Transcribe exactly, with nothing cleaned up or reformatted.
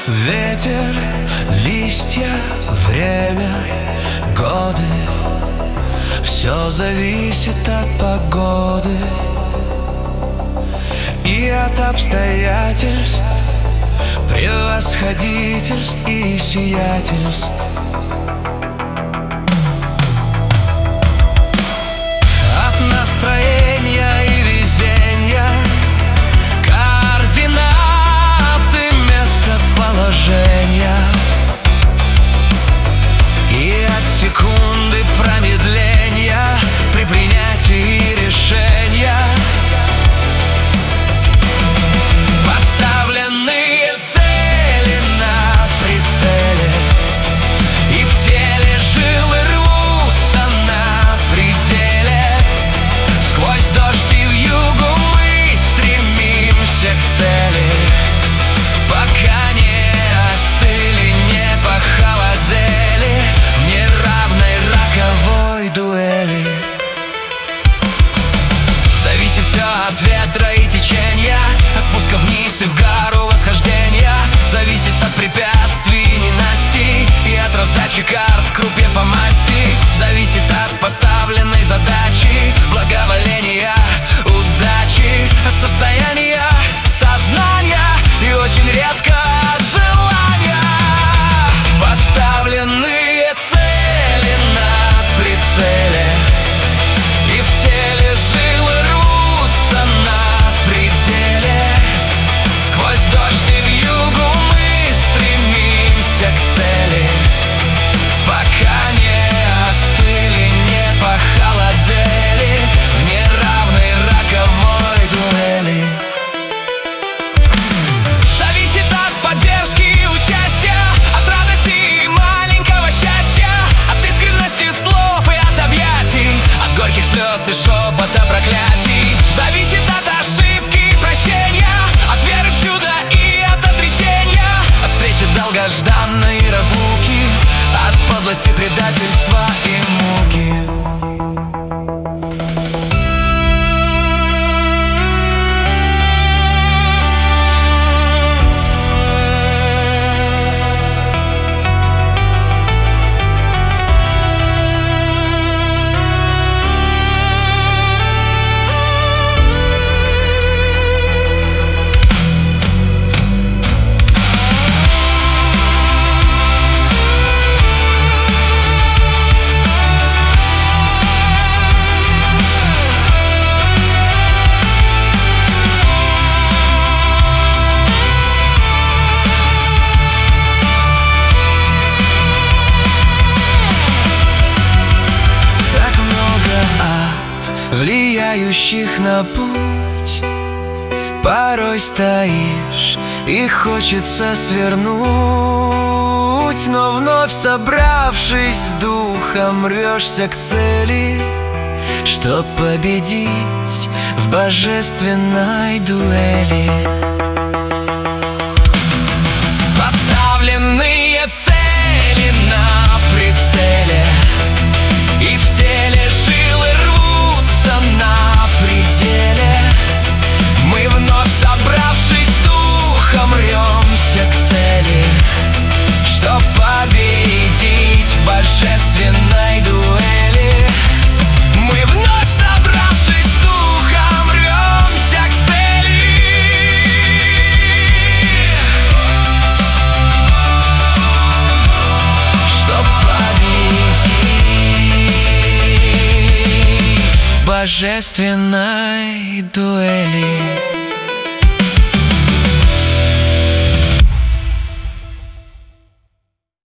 Ветер, листья, время, годы. Все зависит от погоды и от обстоятельств, превосходительств и сиятельств. От настроения и везения, координаты местоположения и от секунды промедления при принятии решения. Поставленные цели на прицеле, и в теле жилы рвутся на пределе. Сквозь дождь и вьюгу мы стремимся к цели, пока не остыли, не похолодели в неравной раковой дуэли. Зависит все от ветра и течения, от спуска вниз и в гору восхождения. Зависит от препятствий и ненастий и от раздачи карт к крупе по масти. Зависит от поставленной задачи, благоволения, удачи, от состояния сознания и очень редко от желания. Поставленные цели на прицеле, и в теле жилы рвутся на пределе. Сквозь дождь и вьюгу мы стремимся к цели, пока не остыли, не похолодели в неравной раковой дуэли. Зависит от поддержки и участия, от радости и маленького счастья, от искренности слов и от объятий, от горьких слез и шепота проклятий. Зависит от ошибки и прощения, от веры в чудо и от отречения, от встречи долгожданной разлуки, от подлости, предательства и муки. Влияющих на путь, порой стоишь и хочется свернуть, но вновь собравшись с духом рвешься к цели, чтоб победить в божественной дуэли. Поставленные цели на прицеле, и в теле жилы рвутся на пределе. Мы вновь собравшись с духом рвемся к цели, чтоб победить в божественной дуэли. Мы вновь собравшись с духом рвемся к цели, чтоб победить в божественной дуэли.